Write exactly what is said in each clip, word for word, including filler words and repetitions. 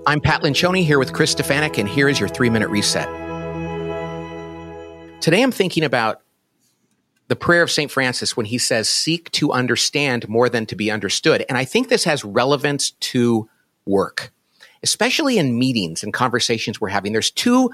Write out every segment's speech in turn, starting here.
I'm Pat Lencioni here with Chris Stefanik, and here is your three-minute reset. Today I'm thinking about the prayer of Saint Francis when he says, seek to understand more than to be understood. And I think this has relevance to work, especially in meetings and conversations we're having. There's two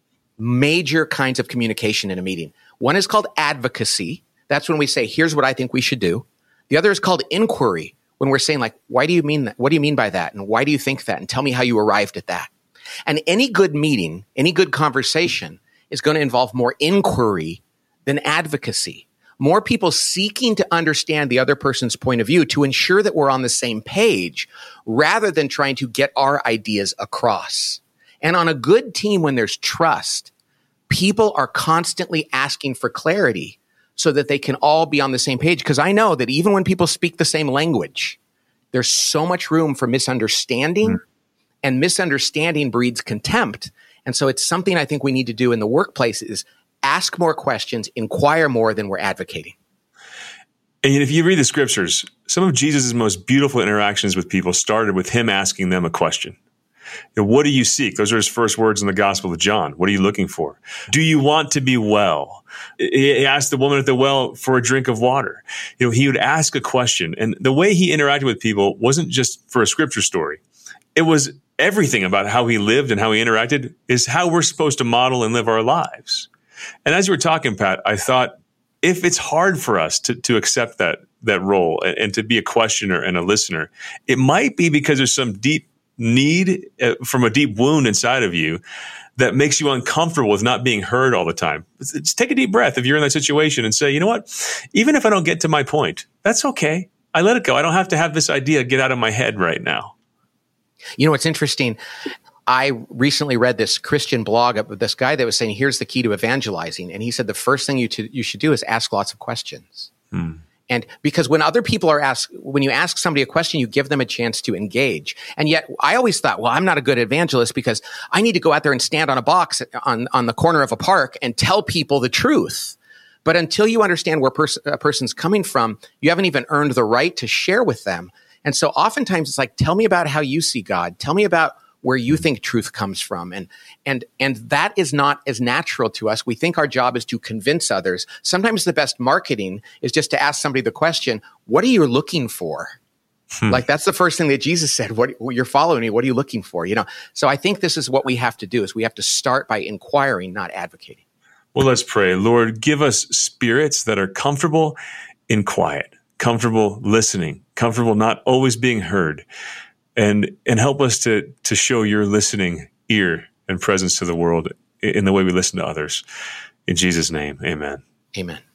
major kinds of communication in a meeting. One is called advocacy. That's when we say, here's what I think we should do. The other is called inquiry, when we're saying, like, why do you mean that? What do you mean by that? And why do you think that? And tell me how you arrived at that. And any good meeting, any good conversation is going to involve more inquiry than advocacy. More people seeking to understand the other person's point of view to ensure that we're on the same page rather than trying to get our ideas across. And on a good team, when there's trust, people are constantly asking for clarity so that they can all be on the same page. Because I know that even when people speak the same language, there's so much room for misunderstanding, mm. and misunderstanding breeds contempt. And so it's something I think we need to do in the workplace is ask more questions, inquire more than we're advocating. And if you read the scriptures, some of Jesus' most beautiful interactions with people started with him asking them a question. You know, what do you seek? Those are his first words in the Gospel of John. What are you looking for? Do you want to be well? He asked the woman at the well for a drink of water. You know, he would ask a question. And the way he interacted with people wasn't just for a scripture story. It was everything about how he lived and how he interacted is how we're supposed to model and live our lives. And as you were talking, Pat, I thought, if it's hard for us to, to accept that, that role and, and to be a questioner and a listener, it might be because there's some deep need uh, from a deep wound inside of you that makes you uncomfortable with not being heard all the time. Just take a deep breath if you're in that situation and say, you know what, even if I don't get to my point, that's okay. I let it go. I don't have to have this idea get out of my head right now. You know, what's interesting, I recently read this Christian blog of this guy that was saying, here's the key to evangelizing. And he said, the first thing you, to, you should do is ask lots of questions. Hmm. And because when other people are asked, when you ask somebody a question, you give them a chance to engage. And yet I always thought, well, I'm not a good evangelist because I need to go out there and stand on a box on, on the corner of a park and tell people the truth. But until you understand where pers- a person's coming from, you haven't even earned the right to share with them. And so oftentimes it's like, tell me about how you see God. Tell me about where you think truth comes from. And, and, and that is not as natural to us. We think our job is to convince others. Sometimes the best marketing is just to ask somebody the question, what are you looking for? Hmm. Like that's the first thing that Jesus said, what, you're following me. What are you looking for? You know, so I think this is what we have to do is we have to start by inquiring, not advocating. Well, let's pray. Lord, give us spirits that are comfortable in quiet, comfortable listening, comfortable not always being heard. And and help us to to show your listening ear and presence to the world in the way we listen to others. In Jesus' name, amen. Amen.